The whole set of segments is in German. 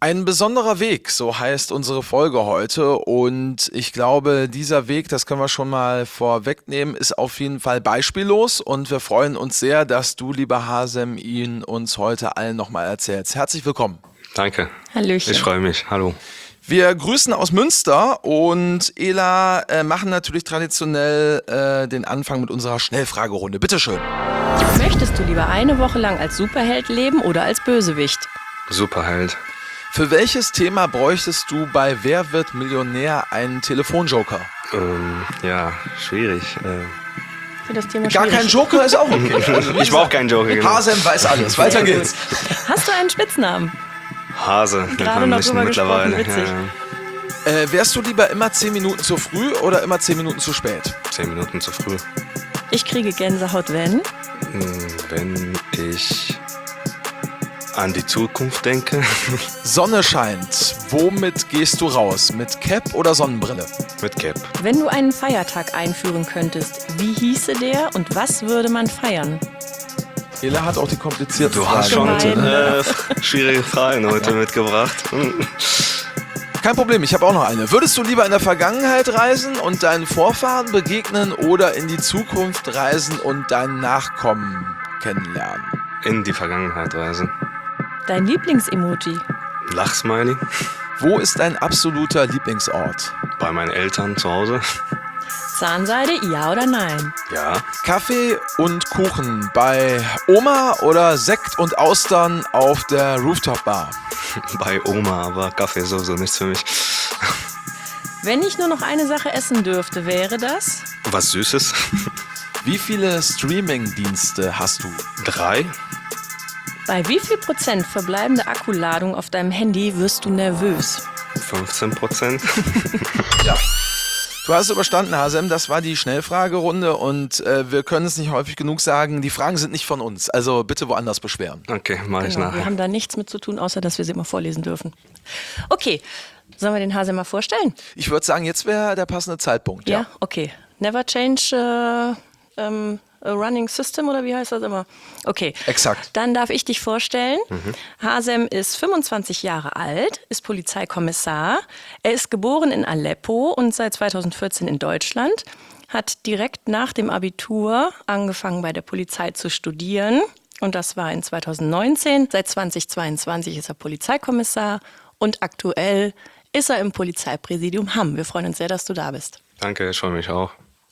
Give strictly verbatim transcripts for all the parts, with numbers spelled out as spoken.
Ein besonderer Weg, so heißt unsere Folge heute. Und ich glaube, dieser Weg, das können wir schon mal vorwegnehmen, ist auf jeden Fall beispiellos. Und wir freuen uns sehr, dass du, lieber Hasem, ihn uns heute allen nochmal erzählst. Herzlich willkommen. Danke. Hallöchen. Ich freue mich. Hallo. Wir grüßen aus Münster und Ela äh, machen natürlich traditionell äh, den Anfang mit unserer Schnellfragerunde. Bitteschön. Möchtest du lieber eine Woche lang als Superheld leben oder als Bösewicht? Superheld. Für welches Thema bräuchtest du bei Wer wird Millionär einen Telefonjoker? Ähm, ja, schwierig. Äh, Für das Thema Gar schwierig. kein Joker ist auch okay. Also, ich brauche keinen Joker. Genau. Hasem weiß alles. Weiter geht's. Hast du einen Spitznamen? Hase. nennt Gerade man noch mich drüber mittlerweile. gesprochen, witzig. Ja, Äh, wärst du lieber immer zehn Minuten zu früh oder immer zehn Minuten zu spät? zehn Minuten zu früh. Ich kriege Gänsehaut, wenn? Hm, Wenn ich an die Zukunft denke, Sonne scheint. Womit gehst du raus? Mit Cap oder Sonnenbrille? mit Cap. Wenn du einen Feiertag einführen könntest, wie hieße der und was würde man feiern? Ela hat auch die komplizierten Du hast Fragen schon heute. äh, schwierige Fragen heute mitgebracht. Kein Problem, ich habe auch noch eine. Würdest du lieber in der Vergangenheit reisen und deinen Vorfahren begegnen oder in die Zukunft reisen und deinen Nachkommen kennenlernen? In die Vergangenheit reisen. Dein Lieblingsemoji? Lachsmiley. Wo ist dein absoluter Lieblingsort? Bei meinen Eltern zu Hause. Zahnseide, ja oder nein? Ja. Kaffee und Kuchen bei Oma oder Sekt und Austern auf der Rooftop-Bar? Bei Oma, aber Kaffee ist sowieso nichts für mich. Wenn ich nur noch eine Sache essen dürfte, wäre das? Was Süßes. Wie viele Streaming-Dienste hast du? Drei. Bei wie viel Prozent verbleibende Akkuladung auf deinem Handy wirst du nervös? fünfzehn Prozent. Ja. Du hast es überstanden, Hasem. Das war die Schnellfragerunde und äh, wir können es nicht häufig genug sagen, die Fragen sind nicht von uns. Also bitte woanders beschweren. Okay, mache ich Genau, wir nachher. haben da nichts mit zu tun, außer dass wir sie immer vorlesen dürfen. Okay, sollen wir den Hase mal vorstellen? Ich würde sagen, jetzt wäre der passende Zeitpunkt. Ja, Ja. okay. Never change äh, ähm, a running system oder wie heißt das immer? Okay. Exakt. Dann darf ich dich vorstellen. Hasem ist fünfundzwanzig Jahre alt, ist Polizeikommissar. Er ist geboren in Aleppo und seit zweitausendvierzehn in Deutschland. Hat direkt nach dem Abitur angefangen bei der Polizei zu studieren. Und das war in zweitausendneunzehn. Seit zweitausendzweiundzwanzig ist er Polizeikommissar und aktuell ist er im Polizeipräsidium Hamm. Wir freuen uns sehr, dass du da bist. Danke, ich freue mich auch.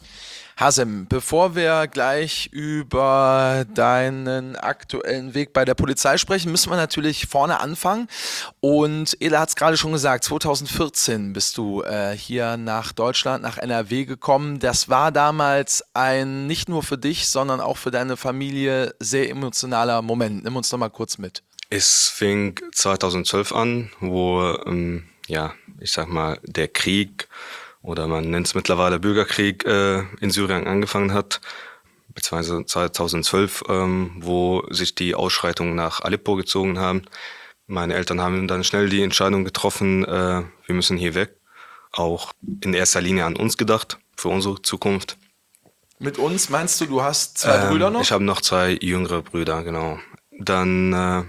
Hasem, bevor wir gleich über deinen aktuellen Weg bei der Polizei sprechen, müssen wir natürlich vorne anfangen. Und Ela hat es gerade schon gesagt, zweitausendvierzehn bist du äh, hier nach Deutschland, nach N R W gekommen. Das war damals ein nicht nur für dich, sondern auch für deine Familie sehr emotionaler Moment. Nimm uns doch mal kurz mit. Es fing zweitausendzwölf an, wo, ähm, ja, ich sag mal, der Krieg oder man nennt es mittlerweile Bürgerkrieg äh, in Syrien angefangen hat, beziehungsweise zweitausendzwölf, ähm, wo sich die Ausschreitungen nach Aleppo gezogen haben. Meine Eltern haben dann schnell die Entscheidung getroffen, äh, wir müssen hier weg. Auch in erster Linie an uns gedacht, für unsere Zukunft. Mit uns meinst du, du hast zwei Ähm, Brüder noch? Ich habe noch zwei jüngere Brüder, genau. Dann, äh,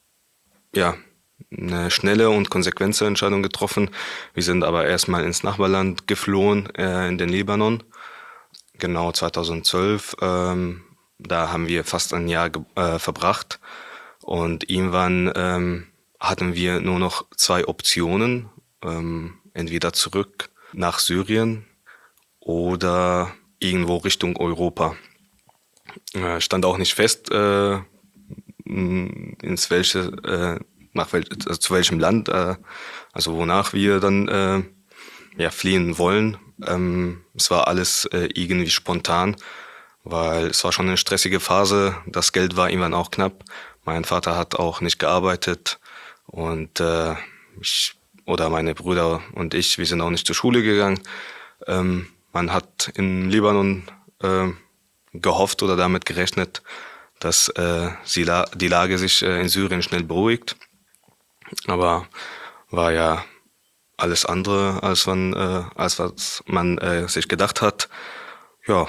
ja, eine schnelle und konsequente Entscheidung getroffen. Wir sind aber erstmal ins Nachbarland geflohen, äh, in den Libanon. Genau zweitausendzwölf. Ähm, da haben wir fast ein Jahr ge- äh, verbracht. Und irgendwann ähm, hatten wir nur noch zwei Optionen. Ähm, entweder zurück nach Syrien oder irgendwo Richtung Europa. Äh, stand auch nicht fest, äh, ins welche, äh, nach wel also zu welchem Land, äh, also wonach wir dann äh, ja, fliehen wollen. Ähm, es war alles äh, irgendwie spontan, weil es war schon eine stressige Phase. Das Geld war irgendwann auch knapp. Mein Vater hat auch nicht gearbeitet und äh, ich oder meine Brüder und ich, wir sind auch nicht zur Schule gegangen. Ähm, man hat in Libanon äh, gehofft oder damit gerechnet, dass äh, die, La- die Lage sich äh, in Syrien schnell beruhigt. Aber war ja alles andere, als man, äh, als was man äh, sich gedacht hat. Ja,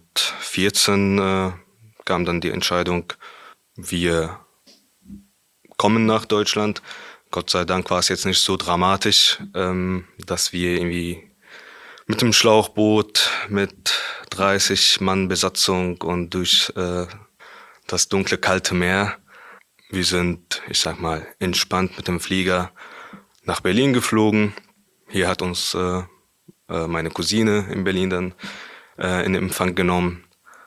zweitausendvierzehn äh, kam dann die Entscheidung, wir kommen nach Deutschland. Gott sei Dank war es jetzt nicht so dramatisch, ähm, dass wir irgendwie mit dem Schlauchboot mit dreißig Mann Besatzung und durch äh, das dunkle, kalte Meer. Wir sind, ich sag mal, entspannt mit dem Flieger nach Berlin geflogen. Hier hat uns äh, äh, meine Cousine in Berlin dann äh, in Empfang genommen.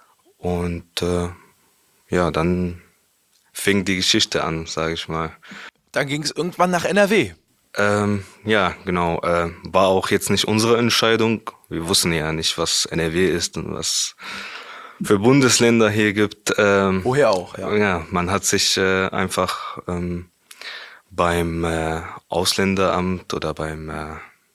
Und äh, ja, dann fing die Geschichte an, sage ich mal. Dann ging es irgendwann nach N R W. Ähm, ja, genau. Äh, war auch jetzt nicht unsere Entscheidung. Wir wussten ja nicht, was N R W ist und was für Bundesländer hier gibt. Ähm, Woher auch, ja. Ja, man hat sich äh, einfach ähm, beim äh, Ausländeramt oder beim äh,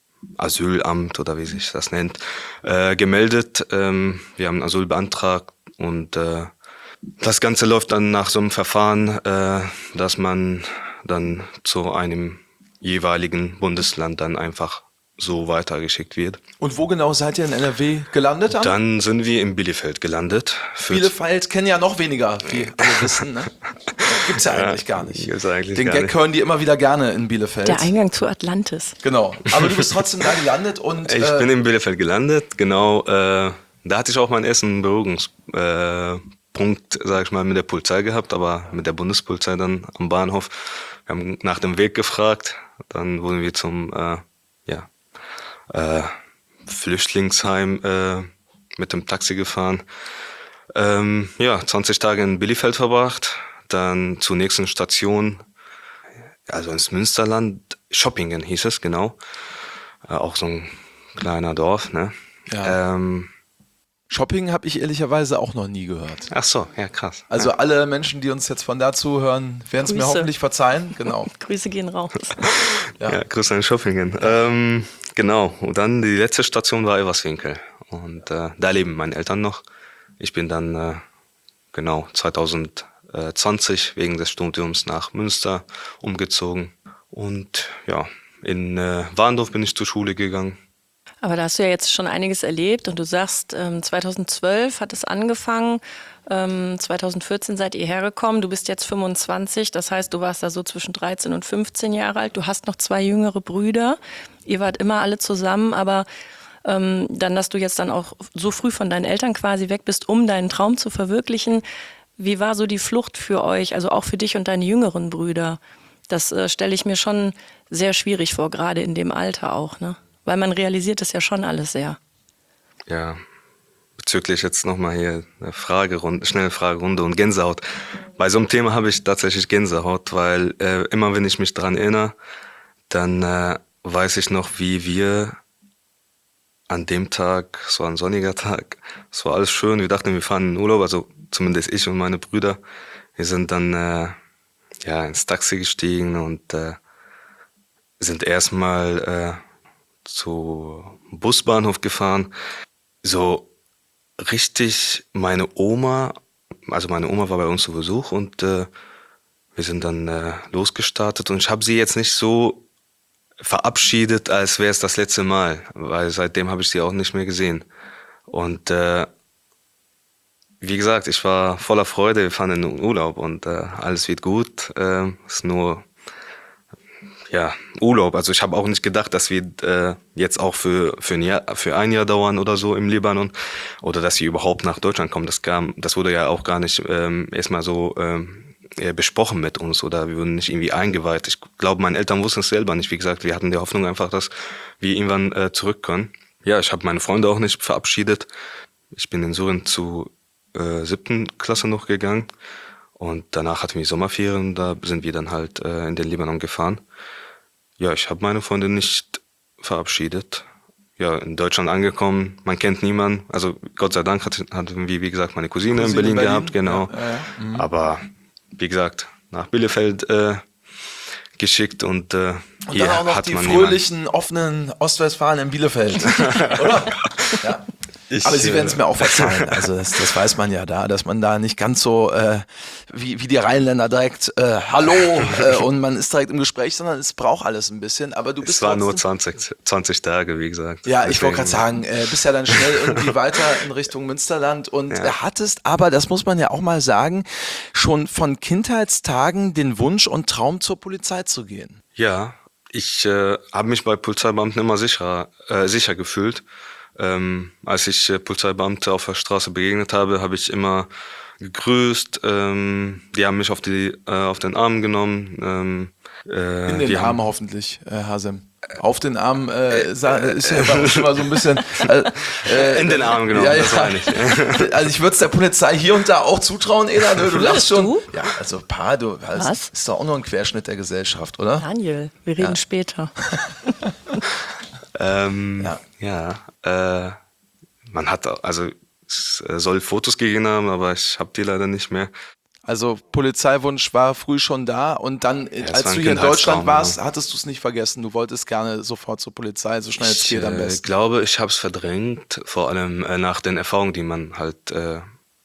Asylamt oder wie sich das nennt, äh, gemeldet. Ähm, wir haben Asyl beantragt und äh, das Ganze läuft dann nach so einem Verfahren, äh, dass man dann zu einem jeweiligen Bundesland dann einfach so weitergeschickt wird. Und wo genau seid ihr in N R W gelandet? Dann, dann sind wir in Bielefeld gelandet. Bielefeld kennen ja noch weniger, wie alle wissen. Ne? Gibt's ja eigentlich ja, gar nicht. Gibt's eigentlich Den gar Gag nicht. hören die immer wieder gerne in Bielefeld. Der Eingang zu Atlantis. Genau. Aber du bist trotzdem da gelandet und... Ich äh, bin in Bielefeld gelandet, genau. Äh, da hatte ich auch meinen ersten Berührungspunkt, äh, Punkt, sag ich mal, mit der Polizei gehabt, aber mit der Bundespolizei dann am Bahnhof. Wir haben nach dem Weg gefragt, dann wurden wir zum äh, ja, äh, Flüchtlingsheim äh, mit dem Taxi gefahren. Ähm, ja, zwanzig Tage in Bielefeld verbracht, dann zur nächsten Station, also ins Münsterland, Schoppingen hieß es, genau. Äh, auch so ein kleiner Dorf, ne? Ja. Ähm, Shopping habe ich ehrlicherweise auch noch nie gehört. ach so, ja krass. Also ja. alle Menschen, die uns jetzt von da zuhören, werden es mir Grüße. hoffentlich verzeihen. Genau. Grüße gehen raus. Ja. Ja, Grüße an Schoppingen. Ähm, genau, und dann die letzte Station war Elverswinkel. Und äh, da leben meine Eltern noch. Ich bin dann äh, genau zwanzig zwanzig wegen des Studiums nach Münster umgezogen. Und ja, in äh, Warndorf bin ich zur Schule gegangen. Aber da hast du ja jetzt schon einiges erlebt und du sagst, ähm, zweitausendzwölf hat es angefangen, ähm, zweitausendvierzehn seid ihr hergekommen, du bist jetzt fünfundzwanzig, das heißt, du warst da so zwischen dreizehn und fünfzehn Jahre alt, du hast noch zwei jüngere Brüder, ihr wart immer alle zusammen, aber ähm, dann, dass du jetzt dann auch so früh von deinen Eltern quasi weg bist, um deinen Traum zu verwirklichen, wie war so die Flucht für euch, also auch für dich und deine jüngeren Brüder? Das äh, stelle ich mir schon sehr schwierig vor, gerade in dem Alter auch, ne? Weil man realisiert es ja schon alles sehr. Ja, bezüglich jetzt nochmal hier eine Fragerunde, schnelle Fragerunde und Gänsehaut. Bei so einem Thema habe ich tatsächlich Gänsehaut, weil äh, immer wenn ich mich dran erinnere, dann äh, weiß ich noch, wie wir an dem Tag, es war ein sonniger Tag, es war alles schön, wir dachten, wir fahren in den Urlaub, also zumindest ich und meine Brüder. Wir sind dann äh, ja ins Taxi gestiegen und äh, sind erstmal äh, zu Busbahnhof gefahren. So richtig meine Oma, also meine Oma war bei uns zu Besuch und äh, wir sind dann äh, losgestartet und ich habe sie jetzt nicht so verabschiedet, als wäre es das letzte Mal, weil seitdem habe ich sie auch nicht mehr gesehen. Und äh, wie gesagt, ich war voller Freude, wir fahren in den Urlaub und äh, alles wird gut, äh, ist nur ja, Urlaub. Also ich habe auch nicht gedacht, dass wir äh, jetzt auch für für ein Jahr für ein Jahr dauern oder so im Libanon oder dass wir überhaupt nach Deutschland kommen. Das kam, das wurde ja auch gar nicht ähm, erstmal so ähm, besprochen mit uns oder wir wurden nicht irgendwie eingeweiht. Ich glaube, meine Eltern wussten es selber nicht. Wie gesagt, wir hatten die Hoffnung einfach, dass wir irgendwann äh, zurück können. Ja, ich habe meine Freunde auch nicht verabschiedet. Ich bin in Syrien zu äh, siebten Klasse noch gegangen. Und danach hatten wir Sommerferien, da sind wir dann halt äh, in den Libanon gefahren. Ja, ich habe meine Freunde nicht verabschiedet. Ja, in Deutschland angekommen, man kennt niemanden. Also Gott sei Dank hatten hat, wie, wie gesagt, meine Cousine, Cousine in Berlin, Berlin gehabt, genau. Ja, ja, ja. Mhm. Aber wie gesagt, nach Bielefeld äh, geschickt und äh, Und hier dann auch noch hat die man fröhlichen, offenen Ostwestfalen in Bielefeld, oder? Ja. Ich, Aber Sie werden es äh, mir auch verzeihen. Also das, das weiß man ja da, dass man da nicht ganz so äh, wie, wie die Rheinländer direkt äh, Hallo äh, und man ist direkt im Gespräch, sondern es braucht alles ein bisschen. Aber du bist Es waren nur trotzdem- zwanzig, zwanzig Tage, wie gesagt. Ja, ich wollte Deswegen- gerade sagen, äh, bist ja dann schnell irgendwie weiter in Richtung Münsterland und Ja. äh, hattest aber, das muss man ja auch mal sagen, schon von Kindheitstagen den Wunsch und Traum zur Polizei zu gehen. Ja, ich äh, habe mich bei Polizeibeamten immer sicher, äh, sicher gefühlt. Ähm, als ich äh, Polizeibeamte auf der Straße begegnet habe, habe ich immer gegrüßt. Ähm, die haben mich auf die äh, auf den Arm genommen. Ähm, äh, In den die Arm hoffentlich, äh, Hasem. Auf den Arm äh, sa- ist ja bei uns immer so ein bisschen. Äh, äh, In den Arm genommen, ja, ja. das meine ich. Also ich würde es der Polizei hier und da auch zutrauen, Ela. Du, du lachst schon. du? Ja, also paar, du, das Was? ist doch auch nur ein Querschnitt der Gesellschaft, oder? Daniel, wir reden später. Ähm, Ja. ja, äh, man hat, also es äh, soll Fotos gegeben haben, aber ich habe die leider nicht mehr. Also Polizeiwunsch war früh schon da und dann, äh, es als war du ein hier in Deutschland Kindheitstraum, warst, ja. hattest du es nicht vergessen. Du wolltest gerne sofort zur Polizei, so schnell es Ich geht am äh, besten. glaube, ich habe es verdrängt, vor allem äh, nach den Erfahrungen, die man halt äh,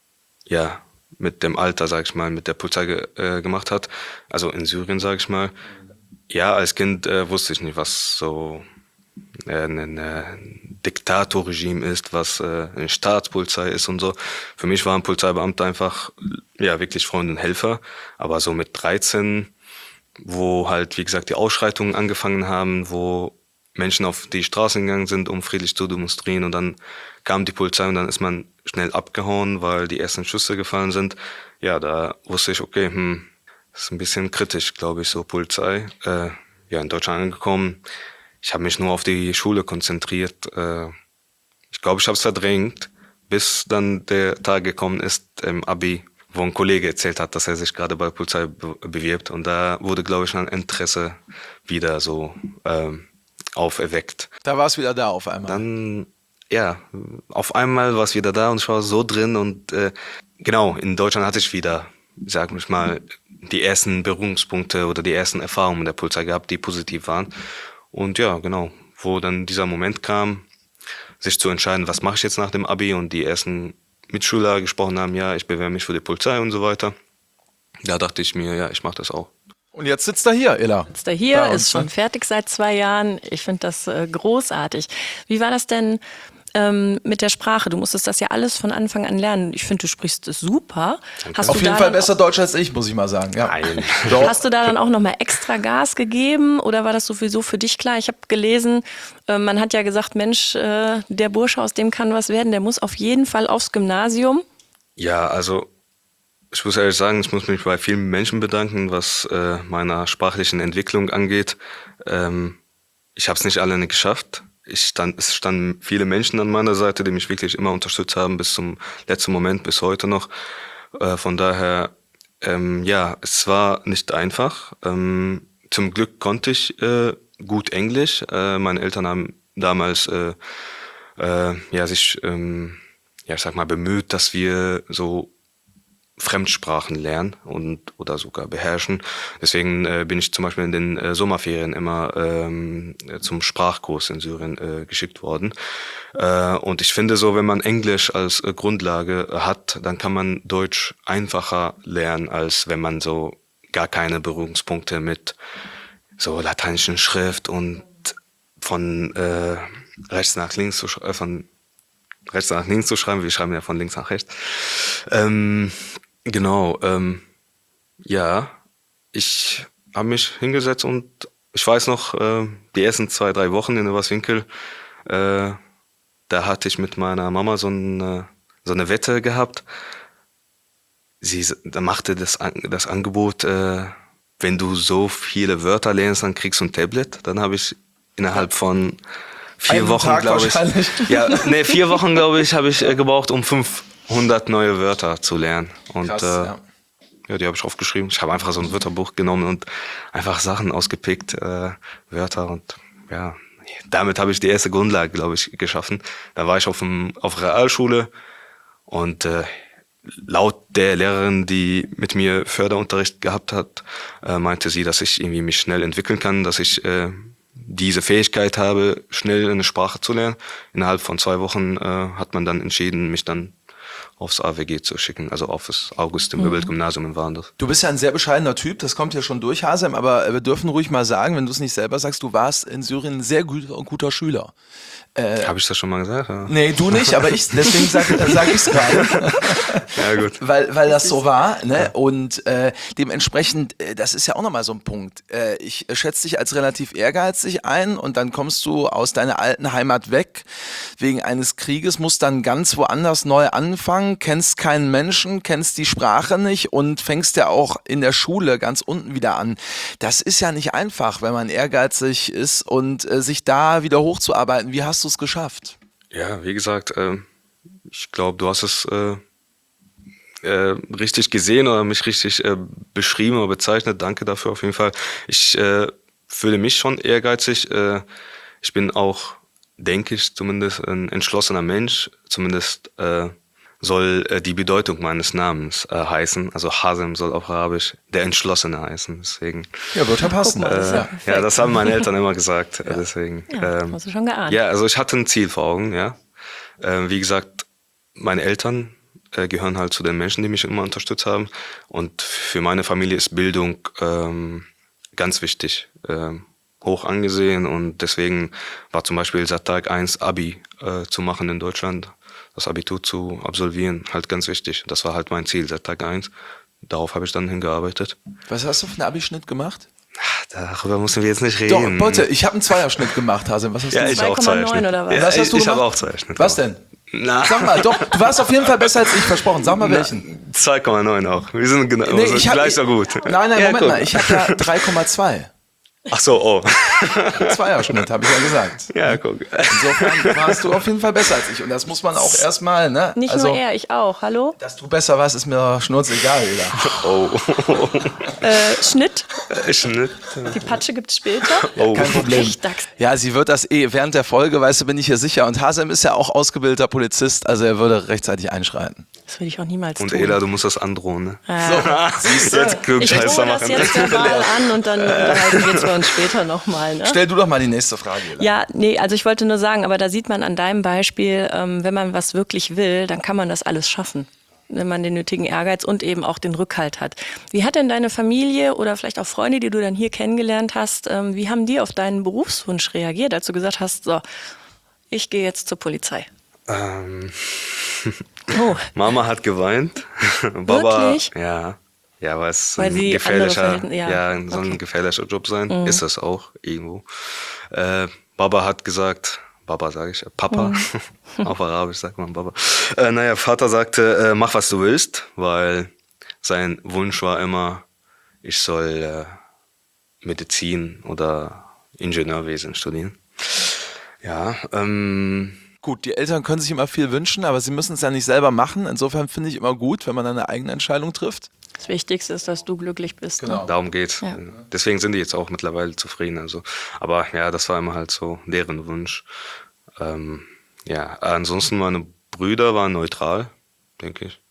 ja mit dem Alter, sag ich mal, mit der Polizei ge äh, gemacht hat. Also in Syrien, sag ich mal. Ja, als Kind äh, wusste ich nicht, was so äh, ein, ein Diktatorregime ist, was äh, eine Staatspolizei ist und so. Für mich waren Polizeibeamte einfach ja wirklich Freunde und Helfer. Aber so mit dreizehn, wo halt, wie gesagt, die Ausschreitungen angefangen haben, wo Menschen auf die Straßen gegangen sind, um friedlich zu demonstrieren und dann kam die Polizei und dann ist man schnell abgehauen, weil die ersten Schüsse gefallen sind. Ja, da wusste ich, okay, hm, das ist ein bisschen kritisch, glaube ich, so Polizei. Äh, ja, in Deutschland angekommen. Ich habe mich nur auf die Schule konzentriert. Äh, ich glaube, ich habe es verdrängt, bis dann der Tag gekommen ist im Abi, wo ein Kollege erzählt hat, dass er sich gerade bei der Polizei be bewirbt. Und da wurde, glaube ich, ein Interesse wieder so ähm, auferweckt. Da war es wieder da auf einmal. Dann, ja, auf einmal war es wieder da und ich war so drin. Und äh, genau, in Deutschland hatte ich wieder, sag ich mal, die ersten Berührungspunkte oder die ersten Erfahrungen mit der Polizei gehabt, die positiv waren. Und ja, genau, wo dann dieser Moment kam, sich zu entscheiden, was mache ich jetzt nach dem Abi und die ersten Mitschüler gesprochen haben, ja, ich bewerbe mich für die Polizei und so weiter. Da dachte ich mir, ja, ich mache das auch. Und jetzt sitzt er hier, Ela. Ist er hier, Bei uns, ist schon ne? fertig seit zwei Jahren. Ich finde das äh, großartig. Wie war das denn ähm, mit der Sprache? Du musstest das ja alles von Anfang an lernen. Ich finde, du sprichst es super. Hast Auf du jeden da Fall dann besser Deutsch als ich, muss ich mal sagen. Ja. Nein. Doch. Hast du da dann auch nochmal extra Gas gegeben oder war das sowieso für dich klar? Ich habe gelesen, äh, man hat ja gesagt, Mensch, äh, der Bursche, aus dem kann was werden, der muss auf jeden Fall aufs Gymnasium. Ja, also ich muss ehrlich sagen, ich muss mich bei vielen Menschen bedanken, was äh, meiner sprachlichen Entwicklung angeht. Ähm, ich habe es nicht alleine geschafft. Ich stand, es standen viele Menschen an meiner Seite, die mich wirklich immer unterstützt haben, bis zum letzten Moment, bis heute noch. Äh, von daher, ähm, ja, es war nicht einfach. Ähm, zum Glück konnte ich äh, gut Englisch. Äh, meine Eltern haben damals äh, äh, ja, sich, ähm, ja, ich sag mal, bemüht, dass wir so Fremdsprachen lernen und oder sogar beherrschen. Deswegen äh, bin ich zum Beispiel in den äh, Sommerferien immer ähm, zum Sprachkurs in Syrien äh, geschickt worden. Äh, und ich finde so, wenn man Englisch als äh, Grundlage hat, dann kann man Deutsch einfacher lernen, als wenn man so gar keine Berührungspunkte mit so lateinischen Schrift und von äh, rechts nach links zu sch- äh, von rechts nach links zu schreiben. Wir schreiben ja von links nach rechts. Ähm, genau, ähm, ja, ich habe mich hingesetzt und ich weiß noch, äh, die ersten zwei, drei Wochen in Überswinkel, äh, da hatte ich mit meiner Mama so eine, so eine Wette gehabt. Sie da machte das, das Angebot, äh, wenn du so viele Wörter lernst, dann kriegst du ein Tablet. Dann habe ich innerhalb von vier Einen Wochen, Tag glaube ich, wahrscheinlich. ja, nee, vier Wochen, glaube ich, habe ich äh, gebraucht, um fünfhundert neue Wörter zu lernen. Und Krass, äh, ja. ja, die habe ich aufgeschrieben. Ich habe einfach so ein Wörterbuch genommen und einfach Sachen ausgepickt, äh, Wörter und ja, damit habe ich die erste Grundlage, glaube ich, geschaffen. Da war ich auf dem auf Realschule und äh, laut der Lehrerin, die mit mir Förderunterricht gehabt hat, äh, meinte sie, dass ich irgendwie mich schnell entwickeln kann, dass ich äh, diese Fähigkeit habe, schnell eine Sprache zu lernen. Innerhalb von zwei Wochen äh, hat man dann entschieden, mich dann aufs A W G zu schicken, also auf das August-im-Möbelt-Gymnasium in Warndorf. Du bist ja ein sehr bescheidener Typ, das kommt ja schon durch, Hasem, aber wir dürfen ruhig mal sagen, wenn du es nicht selber sagst, du warst in Syrien ein sehr guter, guter Schüler. Äh, Habe ich das schon mal gesagt? Ja. Nee, du nicht, aber ich, deswegen sage sag ich es gerade. Ja, gut. Weil, weil das so war, ne? Und äh, dementsprechend, äh, das ist ja auch nochmal so ein Punkt. Äh, ich schätze dich als relativ ehrgeizig ein und dann kommst du aus deiner alten Heimat weg wegen eines Krieges, musst dann ganz woanders neu anfangen, kennst keinen Menschen, kennst die Sprache nicht und fängst ja auch in der Schule ganz unten wieder an. Das ist ja nicht einfach, wenn man ehrgeizig ist und äh, sich da wieder hochzuarbeiten. Wie hast du es geschafft? Ja, wie gesagt, äh, ich glaube, du hast es äh, äh, richtig gesehen oder mich richtig äh, beschrieben oder bezeichnet. Danke dafür auf jeden Fall. Ich äh, fühle mich schon ehrgeizig. Äh, ich bin auch, denke ich, zumindest ein entschlossener Mensch. Zumindest äh, soll äh, die Bedeutung meines Namens äh, heißen. Also Hasem soll auf Arabisch der Entschlossene heißen. Deswegen. Ja, wird ja passen. Äh, das ja, ja, das haben meine Eltern immer gesagt. Ja. Deswegen. Ja, ähm, hast du schon geahnt. Ja, also ich hatte ein Ziel vor Augen. Ja, äh, wie gesagt, meine Eltern äh, gehören halt zu den Menschen, die mich immer unterstützt haben. Und für meine Familie ist Bildung ähm, ganz wichtig. Ähm, hoch angesehen und deswegen war zum Beispiel seit Tag eins Abi äh, zu machen in Deutschland. Das Abitur zu absolvieren, halt ganz wichtig. Das war halt mein Ziel seit Tag eins. Darauf habe ich dann hingearbeitet. Was hast du für einen Abischnitt gemacht? Darüber müssen wir jetzt nicht reden. Doch, bitte, ich habe einen Zweierschnitt gemacht, Hasem. Was hast ja, du? ich auch Zweierschnitt. Oder was? Ja, was hast du ich gemacht? habe auch Zweierschnitt. Was denn? Na. Sag mal, doch, du warst auf jeden Fall besser als ich, versprochen. Sag mal welchen. zwei Komma neun auch. Wir sind genau, Nee, also ich hab, gleich so gut. Nein, nein, ja, Moment guck. mal, ich habe ja drei Komma zwei. Ach so, oh. Zweierschnitt, habe ich ja gesagt. Ja, guck. Insofern warst du auf jeden Fall besser als ich. Und das muss man auch erstmal, ne? Nicht also, nur er, ich auch. Hallo? dass du besser warst, ist mir schnurzegal, wieder. Oh. Äh, Schnitt. Schnitt. Die Patsche gibt's später. Oh. Kein Problem. Ich dachte- Ja, sie wird das eh während der Folge, weißt du, bin ich hier sicher. Und Hasem ist ja auch ausgebildeter Polizist, also er würde rechtzeitig einschreiten. Das würde ich auch niemals Und tun. Ela, du musst das androhen, ne? Ah. Siehst du? Jetzt Ich Klugscheißer drohe das machen. jetzt verbal an und dann unterhalten wir uns später nochmal. Ne? Stell du doch mal die nächste Frage, Ela. Ja, nee, also ich wollte nur sagen, aber da sieht man an deinem Beispiel, ähm, wenn man was wirklich will, dann kann man das alles schaffen, wenn man den nötigen Ehrgeiz und eben auch den Rückhalt hat. Wie hat denn deine Familie oder vielleicht auch Freunde, die du dann hier kennengelernt hast, ähm, wie haben die auf deinen Berufswunsch reagiert, als du gesagt hast, so, ich gehe jetzt zur Polizei? Ähm, Oh, Mama hat geweint. Baba, Wirklich? ja. Ja, weil es Weil ein sie gefährlicher, andere Verhältn- ja, ja, soll okay. ein gefährlicher Job sein. Ist das auch irgendwo. Äh, Baba hat gesagt, Baba sage ich, Papa, auf Arabisch sagt man Baba. Äh, naja, Vater sagte, äh, mach was du willst, weil sein Wunsch war immer, ich soll äh, Medizin oder Ingenieurwesen studieren. Ja, ähm, Gut, die Eltern können sich immer viel wünschen, aber sie müssen es ja nicht selber machen. Insofern finde ich immer gut, wenn man eine eigene Entscheidung trifft. das Wichtigste ist, dass du glücklich bist. Genau. Ne? darum geht's. Ja. Deswegen sind die jetzt auch mittlerweile zufrieden. Also, aber ja, das war immer halt so deren Wunsch. Ähm, ja, ansonsten meine Brüder waren neutral, denke ich.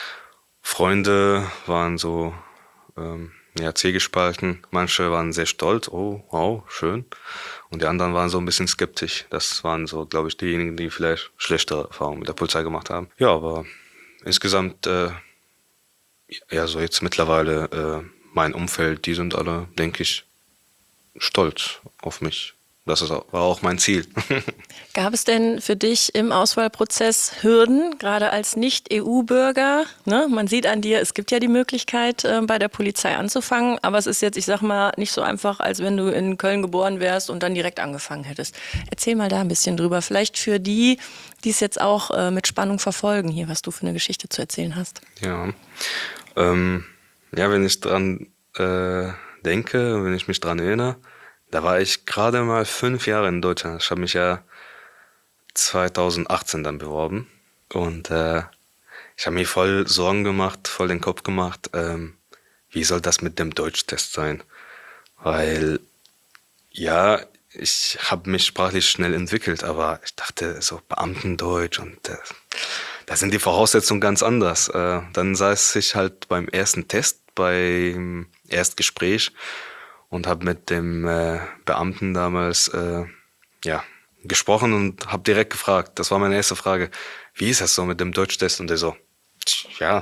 Freunde waren so ähm, ja, zwiegespalten. Manche waren sehr stolz. Oh, wow, schön. Und die anderen waren so ein bisschen skeptisch. Das waren so, glaube ich, diejenigen, die vielleicht schlechtere Erfahrungen mit der Polizei gemacht haben. Ja, aber insgesamt, äh, ja, so jetzt mittlerweile äh, mein Umfeld, die sind alle, denke ich, stolz auf mich. Das ist auch, war auch mein Ziel. Gab es denn für dich im Auswahlprozess Hürden, gerade als Nicht-E U-Bürger? Ne? Man sieht an dir, es gibt ja die Möglichkeit, äh, bei der Polizei anzufangen, aber es ist jetzt, ich sag mal, nicht so einfach, als wenn du in Köln geboren wärst und dann direkt angefangen hättest. Erzähl mal da ein bisschen drüber. Vielleicht für die, die es jetzt auch äh, mit Spannung verfolgen, hier, was du für eine Geschichte zu erzählen hast. Ja, ähm, ja, wenn ich dran äh, denke, wenn ich mich dran erinnere, da war ich gerade mal fünf Jahre in Deutschland. Ich habe mich ja zweitausendachtzehn dann beworben und äh, ich habe mir voll Sorgen gemacht, voll den Kopf gemacht, ähm, wie soll das mit dem Deutschtest sein? Weil ja, ich habe mich sprachlich schnell entwickelt, aber ich dachte so Beamtendeutsch und äh, da sind die Voraussetzungen ganz anders. Äh, dann saß ich halt beim ersten Test, beim Erstgespräch und habe mit dem äh, Beamten damals äh, ja, gesprochen und habe direkt gefragt, das war meine erste Frage, wie ist das so mit dem Deutschtest? Und der so, ja,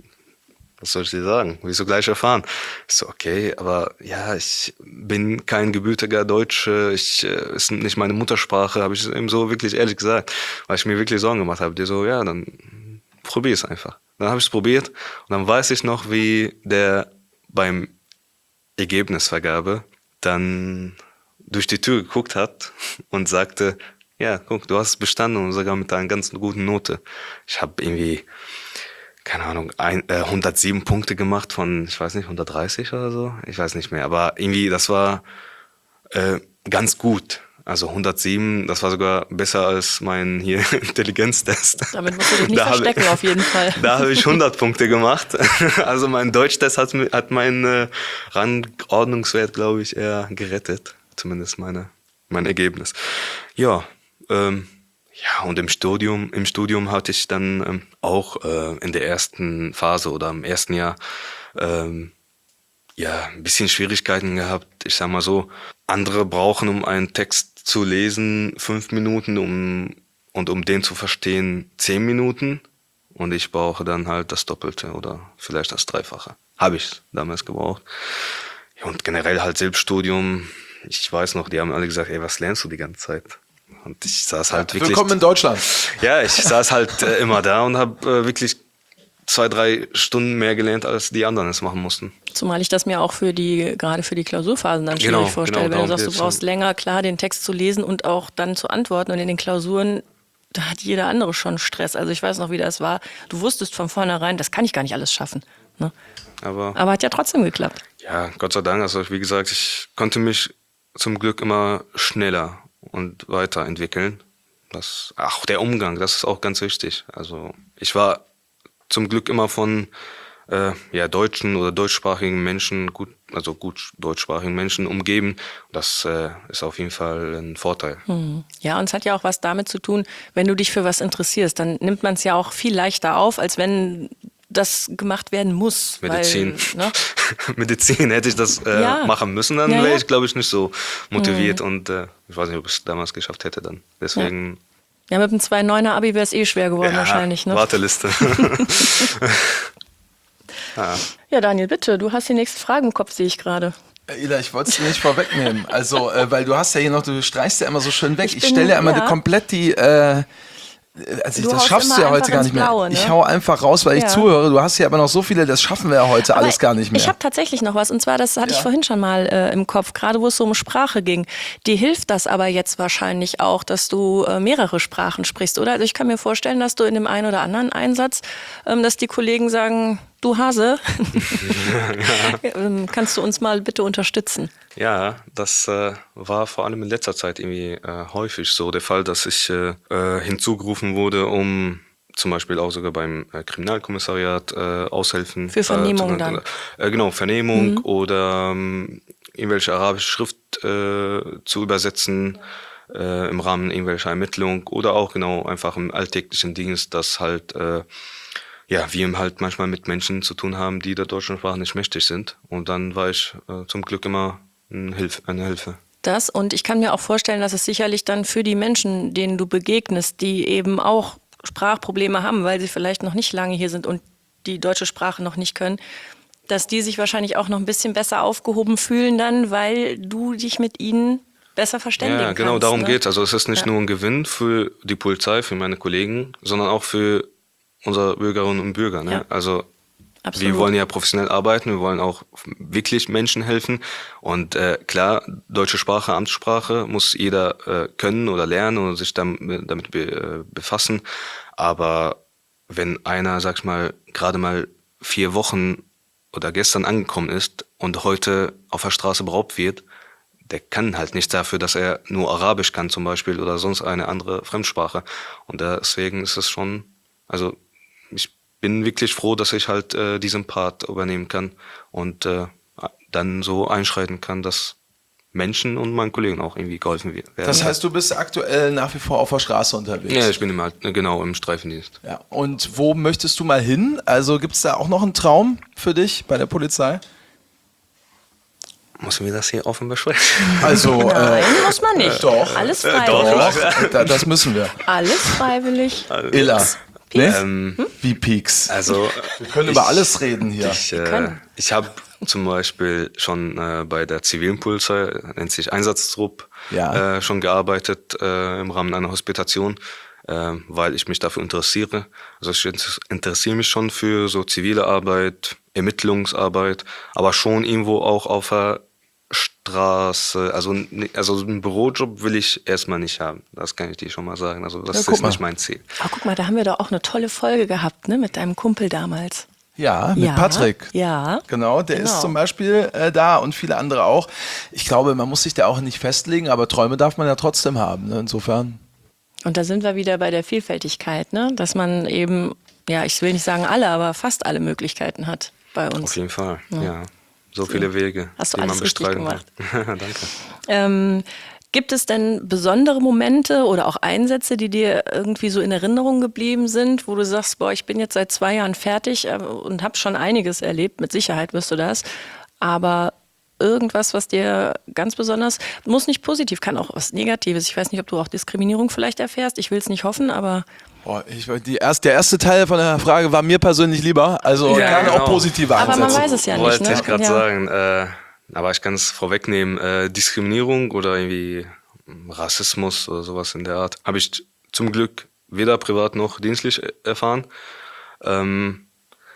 was soll ich dir sagen? Willst du gleich erfahren? Ich so, okay, aber ja, ich bin kein gebürtiger Deutscher, ich äh, ist nicht meine Muttersprache, habe ich ihm so wirklich ehrlich gesagt, weil ich mir wirklich Sorgen gemacht habe. Der so, ja, dann probier es einfach. Dann habe ich es probiert und dann weiß ich noch, wie der beim Ergebnisvergabe dann durch die Tür geguckt hat und sagte, ja, guck, du hast es bestanden und sogar mit einer ganz guten Note. Ich habe irgendwie, keine Ahnung, ein, äh, hundertsieben Punkte gemacht von, ich weiß nicht, hundertdreißig oder so. Ich weiß nicht mehr, aber irgendwie, das war äh, ganz gut. Also hundertsieben, das war sogar besser als mein hier Intelligenztest. Damit musst du dich nicht Da verstecken, habe, auf jeden Fall. Da habe ich hundert Punkte gemacht. Also mein Deutschtest hat, hat meinen äh, Rangordnungswert, glaube ich, eher gerettet. Zumindest meine, mein Ergebnis. Ja, ähm, ja, und im Studium, im Studium hatte ich dann ähm, auch äh, in der ersten Phase oder im ersten Jahr ähm, ja, ein bisschen Schwierigkeiten gehabt. Ich sag mal so, andere brauchen, um einen Text zu lesen, fünf Minuten, um und um den zu verstehen, zehn Minuten. Und ich brauche dann halt das Doppelte oder vielleicht das Dreifache. Habe ich damals gebraucht. Ja, und generell halt Selbststudium. Ich weiß noch, die haben alle gesagt, ey, was lernst du die ganze Zeit? Und ich saß halt Ja, wirklich... willkommen in Deutschland. Ja, ich saß halt äh, immer da und habe äh, wirklich zwei, drei Stunden mehr gelernt, als die anderen es machen mussten. Zumal ich das mir auch für die, gerade für die Klausurphasen dann schwierig Genau, vorstelle. genau, Wenn du darum sagst, du geht's. brauchst länger, klar, den Text zu lesen und auch dann zu antworten. Und in den Klausuren, da hat jeder andere schon Stress. Also ich weiß noch, wie das war. Du wusstest von vornherein, das kann ich gar nicht alles schaffen. Ne? Aber, Aber hat ja trotzdem geklappt. ja, Gott sei Dank. Also wie gesagt, ich konnte mich zum Glück immer schneller und weiterentwickeln. Das, auch der Umgang, das ist auch ganz wichtig. Also ich war zum Glück immer von äh, ja, deutschen oder deutschsprachigen Menschen, gut, also gut deutschsprachigen Menschen umgeben. Das äh, ist auf jeden Fall ein Vorteil. Hm. Ja, und es hat ja auch was damit zu tun, wenn du dich für was interessierst, dann nimmt man es ja auch viel leichter auf, als wenn das gemacht werden muss. Medizin. Weil, ne? Medizin hätte ich das äh, Ja. machen müssen, dann Ja, wäre ja. ich, glaube ich, nicht so motiviert und äh, ich weiß nicht, ob ich es damals geschafft hätte dann. Deswegen, Ja, mit dem zwei Komma neuner Abi wäre es eh schwer geworden ja, wahrscheinlich. Ne? Warteliste. ja. Ja, Daniel, bitte, du hast die nächste Frage im Kopf, sehe ich gerade. Ila, ich wollte es dir nicht vorwegnehmen. Also, äh, weil du hast ja hier noch, du streichst ja immer so schön weg. Ich Ich, bin- stelle ja immer ja. die komplett die, äh, also Du das haust schaffst immer du ja heute einfach gar ins nicht mehr. Blaue, ne? Ich hau einfach raus, weil ich Ja. zuhöre. Du hast ja aber noch so viele, das schaffen wir ja heute alles gar nicht mehr. Ich habe tatsächlich noch was, und zwar, das hatte Ja. ich vorhin schon mal äh, im Kopf, gerade wo es so um Sprache ging. Dir hilft das aber jetzt wahrscheinlich auch, dass du äh, mehrere Sprachen sprichst, oder? Also ich kann mir vorstellen, dass du in dem einen oder anderen Einsatz, ähm, dass die Kollegen sagen, du Hase, ähm, kannst du uns mal bitte unterstützen? Ja, das äh, war vor allem in letzter Zeit irgendwie äh, häufig so der Fall, dass ich äh, äh, hinzugerufen wurde, um zum Beispiel auch sogar beim äh, Kriminalkommissariat äh, aushelfen. Für Vernehmung äh, zu, dann? Äh, genau, Vernehmung oder ähm, irgendwelche arabische Schrift äh, zu übersetzen äh, im Rahmen irgendwelcher Ermittlung oder auch genau einfach im alltäglichen Dienst, dass halt äh, ja, wir halt manchmal mit Menschen zu tun haben, die der deutschen Sprache nicht mächtig sind. Und dann war ich äh, zum Glück immer eine Hilfe, eine Hilfe. Das, und ich kann mir auch vorstellen, dass es sicherlich dann für die Menschen, denen du begegnest, die eben auch Sprachprobleme haben, weil sie vielleicht noch nicht lange hier sind und die deutsche Sprache noch nicht können, dass die sich wahrscheinlich auch noch ein bisschen besser aufgehoben fühlen dann, weil du dich mit ihnen besser verständigen Ja, genau, kannst. darum ne? geht's. Also es ist nicht Ja. nur ein Gewinn für die Polizei, für meine Kollegen, sondern auch für unsere Bürgerinnen und Bürger. Ne? Ja. Also Absolut. wir wollen ja professionell arbeiten, wir wollen auch wirklich Menschen helfen. Und äh, klar, deutsche Sprache, Amtssprache muss jeder äh, können oder lernen oder sich damit, damit be, äh, befassen. Aber wenn einer, sag ich mal, gerade mal vier Wochen oder gestern angekommen ist und heute auf der Straße beraubt wird, der kann halt nichts dafür, dass er nur Arabisch kann zum Beispiel oder sonst eine andere Fremdsprache. Und deswegen ist es schon, also ich bin wirklich froh, dass ich halt äh, diesen Part übernehmen kann und äh, dann so einschreiten kann, dass Menschen und meinen Kollegen auch irgendwie geholfen werden. Das heißt, du bist aktuell nach wie vor auf der Straße unterwegs. Ja, ich bin immer, genau im Streifendienst. Ja. Und wo möchtest du mal hin? Also gibt es da auch noch einen Traum für dich bei der Polizei? Müssen wir das hier offen besprechen? Also, Nein, äh, muss man nicht. doch. Alles Doch. freiwillig. da, das müssen wir. Alles freiwillig. Illa, ne? Ähm, Wie Peaks. also, Wir können über alles reden hier. Ich, äh, können. ich habe zum Beispiel schon äh, bei der zivilen Polizei, nennt sich Einsatztrupp, Ja. äh, schon gearbeitet äh, im Rahmen einer Hospitation, äh, weil ich mich dafür interessiere. Also ich inter- interessiere mich schon für so zivile Arbeit, Ermittlungsarbeit, aber schon irgendwo auch auf der Straße. Also, ni- also einen Bürojob will ich erstmal nicht haben. Das kann ich dir schon mal sagen. Also das Ja, guck ist nicht mal. mein Ziel. Aber guck mal, da haben wir doch auch eine tolle Folge gehabt, ne, mit deinem Kumpel damals. Ja, mit Ja, Patrick. ja. Genau, der Genau. ist zum Beispiel äh, da und viele andere auch. Ich glaube, man muss sich da auch nicht festlegen, aber Träume darf man ja trotzdem haben. Ne? Insofern. Und da sind wir wieder bei der Vielfältigkeit, ne? Dass man eben, ja, ich will nicht sagen alle, aber fast alle Möglichkeiten hat bei uns. Auf jeden Fall, ja. So viele Wege, Hast du die man alles richtig bestreiten gemacht. kann. Danke. Ähm, gibt es denn besondere Momente oder auch Einsätze, die dir irgendwie so in Erinnerung geblieben sind, wo du sagst, boah, ich bin jetzt seit zwei Jahren fertig äh, und habe schon einiges erlebt, mit Sicherheit wirst du das, aber irgendwas, was dir ganz besonders, muss nicht positiv, kann auch was Negatives. Ich weiß nicht, ob du auch Diskriminierung vielleicht erfährst, ich will es nicht hoffen, aber Boah, ich, die erst, der erste Teil von der Frage war mir persönlich lieber. Also Ja, gerne auch genau. positive Aber man Einsätze. weiß es ja nicht, Wollte ne? ich gerade Ja. sagen, äh, aber ich kann es vorwegnehmen, äh, Diskriminierung oder irgendwie Rassismus oder sowas in der Art habe ich zum Glück weder privat noch dienstlich erfahren. Ähm,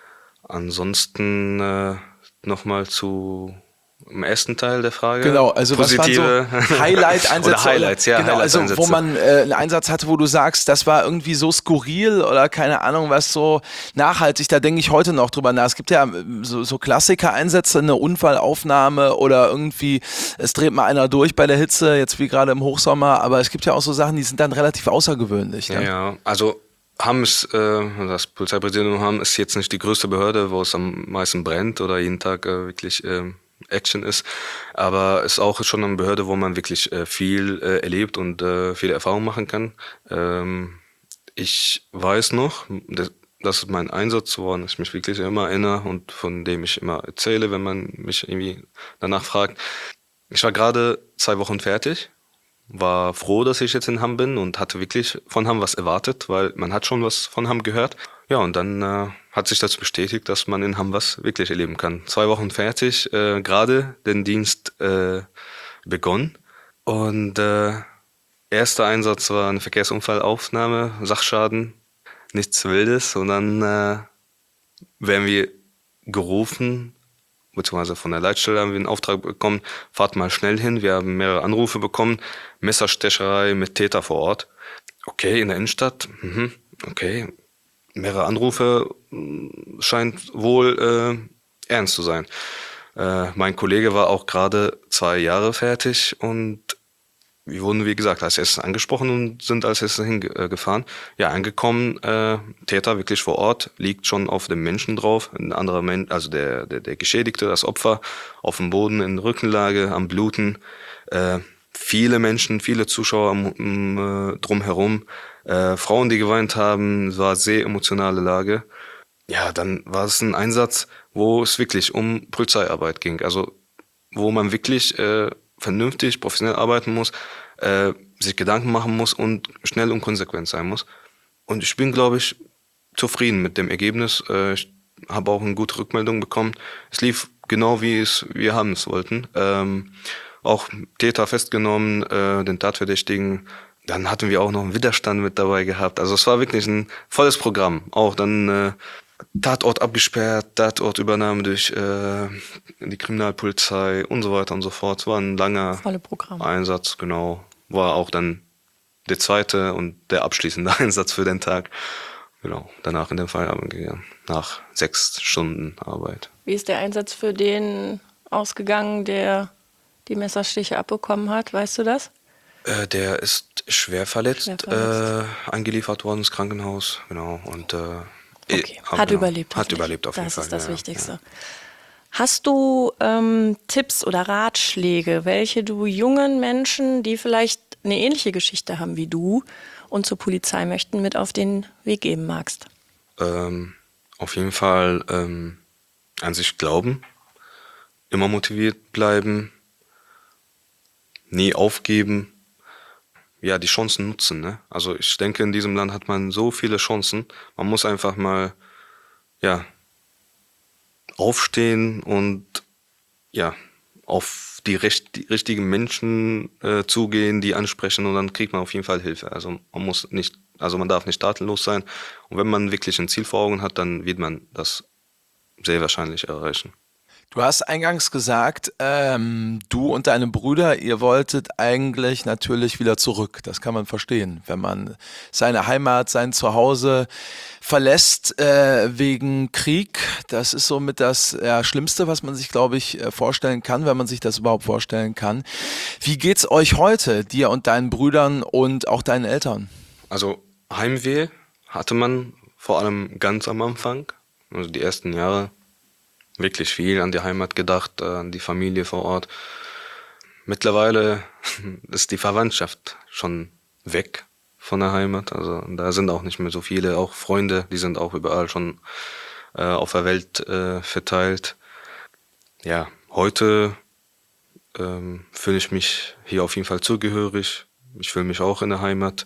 ansonsten äh, nochmal zu im ersten Teil der Frage. Genau, also positive was waren so Highlight-Einsätze? oder Highlights, ja, genau, also wo Highlights-Einsätze. man äh, einen Einsatz hatte, wo du sagst, das war irgendwie so skurril oder keine Ahnung, was so nachhaltig, da denke ich heute noch drüber nach. Es gibt ja ähm, so, so Klassiker-Einsätze, eine Unfallaufnahme oder irgendwie, es dreht mal einer durch bei der Hitze, jetzt wie gerade im Hochsommer, aber es gibt ja auch so Sachen, die sind dann relativ außergewöhnlich. Ja, Ne? ja, also Hamm ist, äh, das Polizeipräsidium Hamm ist jetzt nicht die größte Behörde, wo es am meisten brennt oder jeden Tag äh, wirklich ähm, Action ist, aber es ist auch schon eine Behörde, wo man wirklich äh, viel äh, erlebt und äh, viele Erfahrungen machen kann. Ähm, ich weiß noch, das, das ist mein Einsatz, woran ich mich wirklich immer erinnere und von dem ich immer erzähle, wenn man mich irgendwie danach fragt. Ich war gerade zwei Wochen fertig, war froh, dass ich jetzt in Hamm bin und hatte wirklich von Hamm was erwartet, weil man hat schon was von Hamm gehört. Ja, und dann äh, hat sich das bestätigt, dass man in Hamm was wirklich erleben kann. Zwei Wochen fertig, äh, gerade den Dienst äh, begonnen. Und äh, erster Einsatz war eine Verkehrsunfallaufnahme, Sachschaden, nichts Wildes. Und dann äh, werden wir gerufen, beziehungsweise von der Leitstelle haben wir einen Auftrag bekommen, fahrt mal schnell hin. Wir haben mehrere Anrufe bekommen, Messerstecherei mit Täter vor Ort. Okay, in der Innenstadt, mhm. Okay, mehrere Anrufe, mh, scheint wohl äh, ernst zu sein. Äh, mein Kollege war auch gerade zwei Jahre fertig und wir wurden, wie gesagt, als erstes angesprochen und sind als erstes hingefahren. Ja, angekommen, äh, Täter wirklich vor Ort, liegt schon auf dem Menschen drauf. Ein anderer Mensch, also der, der, der Geschädigte, das Opfer, auf dem Boden in Rückenlage, am Bluten. Äh, viele Menschen, viele Zuschauer um, um, äh, drumherum. Äh, Frauen, die geweint haben, es war eine sehr emotionale Lage. Ja, dann war es ein Einsatz, wo es wirklich um Polizeiarbeit ging. Also wo man wirklich äh, vernünftig, professionell arbeiten muss, äh, sich Gedanken machen muss und schnell und konsequent sein muss. Und ich bin, glaube ich, zufrieden mit dem Ergebnis. Äh, ich habe auch eine gute Rückmeldung bekommen. Es lief genau, wie es wir haben es wollten. Ähm, auch Täter festgenommen, äh, den Tatverdächtigen. Dann hatten wir auch noch einen Widerstand mit dabei gehabt. Also es war wirklich ein volles Programm. Auch dann äh, Tatort abgesperrt, Tatortübernahme durch äh, die Kriminalpolizei und so weiter und so fort. Es war ein langer volle Programm. Einsatz, genau. War auch dann der zweite und der abschließende Einsatz für den Tag. Genau, danach in den Feierabend gegangen, nach sechs Stunden Arbeit. Wie ist der Einsatz für den ausgegangen, der die Messerstiche abbekommen hat? Weißt du das? Äh, der ist schwer verletzt, Schwer verletzt. Äh, eingeliefert worden ins Krankenhaus, genau. Und äh, Okay. eh, Hat genau, überlebt. Hat hoffentlich. überlebt auf jeden das Fall. Das ist das ja, Wichtigste. Ja. Hast du ähm, Tipps oder Ratschläge, welche du jungen Menschen, die vielleicht eine ähnliche Geschichte haben wie du und zur Polizei möchten, mit auf den Weg geben magst? Ähm, auf jeden Fall ähm, an sich glauben, immer motiviert bleiben, nie aufgeben, ja, die Chancen nutzen, ne? Also ich denke, in diesem Land hat man so viele Chancen. Man muss einfach mal, ja, aufstehen und, ja, auf die, recht, die richtigen Menschen äh, zugehen, die ansprechen und dann kriegt man auf jeden Fall Hilfe. Also man muss nicht, also man darf nicht tatenlos sein. Und wenn man wirklich ein Ziel vor Augen hat, dann wird man das sehr wahrscheinlich erreichen. Du hast eingangs gesagt, ähm, du und deine Brüder, ihr wolltet eigentlich natürlich wieder zurück. Das kann man verstehen, wenn man seine Heimat, sein Zuhause verlässt äh, wegen Krieg. Das ist somit das ja, Schlimmste, was man sich, glaube ich, vorstellen kann, wenn man sich das überhaupt vorstellen kann. Wie geht's euch heute, dir und deinen Brüdern und auch deinen Eltern? Also Heimweh hatte man vor allem ganz am Anfang, also die ersten Jahre. Wirklich viel an die Heimat gedacht, an die Familie vor Ort. Mittlerweile ist die Verwandtschaft schon weg von der Heimat. Also da sind auch nicht mehr so viele, auch Freunde, die sind auch überall schon äh, auf der Welt äh, verteilt. Ja, heute ähm, fühle ich mich hier auf jeden Fall zugehörig. Ich fühle mich auch in der Heimat.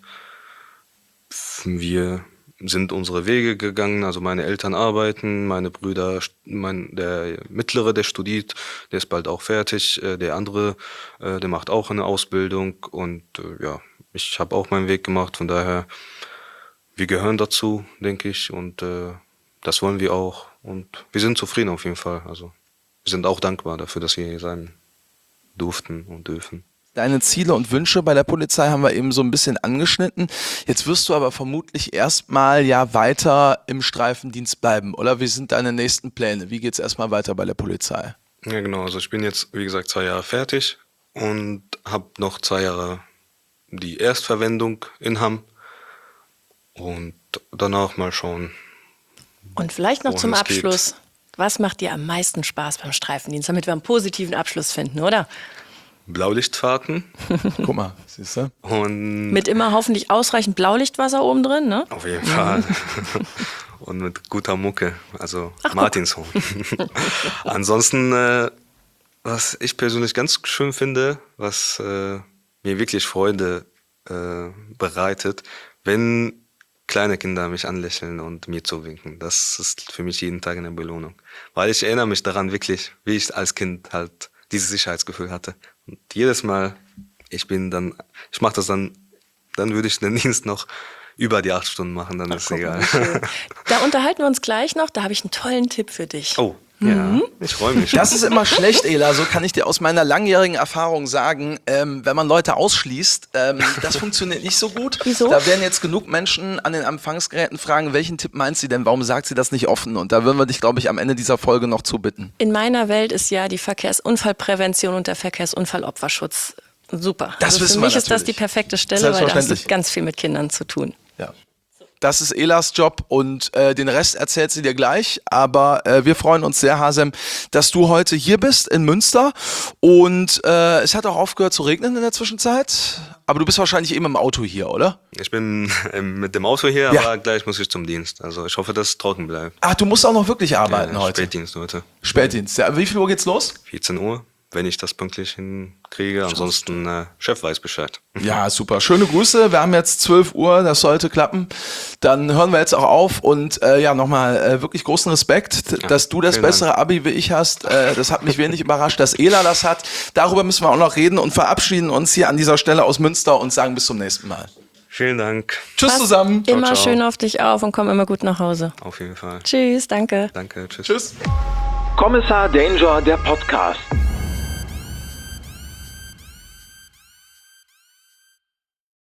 Wir sind unsere Wege gegangen, also meine Eltern arbeiten, meine Brüder, mein, der Mittlere, der studiert, der ist bald auch fertig, der andere, der macht auch eine Ausbildung und ja, ich habe auch meinen Weg gemacht, von daher, wir gehören dazu, denke ich, und äh, das wollen wir auch und wir sind zufrieden auf jeden Fall, also wir sind auch dankbar dafür, dass wir hier sein durften und dürfen. Deine Ziele und Wünsche bei der Polizei haben wir eben so ein bisschen angeschnitten. Jetzt wirst du aber vermutlich erstmal ja weiter im Streifendienst bleiben, oder? Wie sind deine nächsten Pläne? Wie geht's erstmal weiter bei der Polizei? Ja, genau. Also ich bin jetzt, wie gesagt, zwei Jahre fertig und habe noch zwei Jahre die Erstverwendung in Hamm und danach mal schauen. Und vielleicht noch zum es Abschluss. geht. Was macht dir am meisten Spaß beim Streifendienst, damit wir einen positiven Abschluss finden, oder? Blaulichtfahrten. Guck mal, siehst du? Und Mit immer hoffentlich ausreichend Blaulichtwasser oben drin, ne? auf jeden Fall. Und mit guter Mucke, also Ach, Martinshorn. Ansonsten, äh, was ich persönlich ganz schön finde, was äh, mir wirklich Freude äh, bereitet, wenn kleine Kinder mich anlächeln und mir zuwinken. Das ist für mich jeden Tag eine Belohnung. Weil ich erinnere mich daran wirklich, wie ich als Kind halt dieses Sicherheitsgefühl hatte. Und jedes Mal, ich bin dann, ich mache das dann, dann würde ich den Dienst noch über die acht Stunden machen, dann Ach, ist es guck egal. mal, da unterhalten wir uns gleich noch, da habe ich einen tollen Tipp für dich. Oh, ja, ich freue mich. Das ist immer schlecht, Ela, so kann ich dir aus meiner langjährigen Erfahrung sagen, ähm, wenn man Leute ausschließt, ähm, das funktioniert nicht so gut. Wieso? Da werden jetzt genug Menschen an den Empfangsgeräten fragen, welchen Tipp meint sie denn, warum sagt sie das nicht offen? Und da würden wir dich, glaube ich, am Ende dieser Folge noch zubitten. In meiner Welt ist ja die Verkehrsunfallprävention und der Verkehrsunfallopferschutz super. Das also wissen für wir mich ist das natürlich. die perfekte Stelle, weil da hast du Selbstverständlich. ganz viel mit Kindern zu tun. Ja. Das ist Elas Job und äh, den Rest erzählt sie dir gleich. Aber äh, wir freuen uns sehr, Hazem, dass du heute hier bist in Münster. Und äh, es hat auch aufgehört zu regnen in der Zwischenzeit. Aber du bist wahrscheinlich eben im Auto hier, oder? Ich bin ähm, mit dem Auto hier, Ja. aber gleich muss ich zum Dienst. Also ich hoffe, dass es trocken bleibt. Ach, du musst auch noch wirklich arbeiten Ja, heute. Spätdienst heute. Spätdienst. Ja, wie viel Uhr geht's los? vierzehn Uhr, wenn ich das pünktlich hinkriege. Ansonsten, äh, Chef weiß Bescheid. Ja, super. Schöne Grüße. Wir haben jetzt zwölf Uhr, das sollte klappen. Dann hören wir jetzt auch auf und äh, ja, nochmal äh, wirklich großen Respekt, t- Ja, dass du das vielen bessere Abi wie ich hast. Äh, das hat mich wenig überrascht, dass Ela das hat. Darüber müssen wir auch noch reden und verabschieden uns hier an dieser Stelle aus Münster und sagen bis zum nächsten Mal. Vielen Dank. Tschüss Pass zusammen. immer ciao. schön auf dich auf und komm immer gut nach Hause. Auf jeden Fall. Tschüss, danke. Danke, tschüss. Tschüss. Kommissar Danger, der Podcast.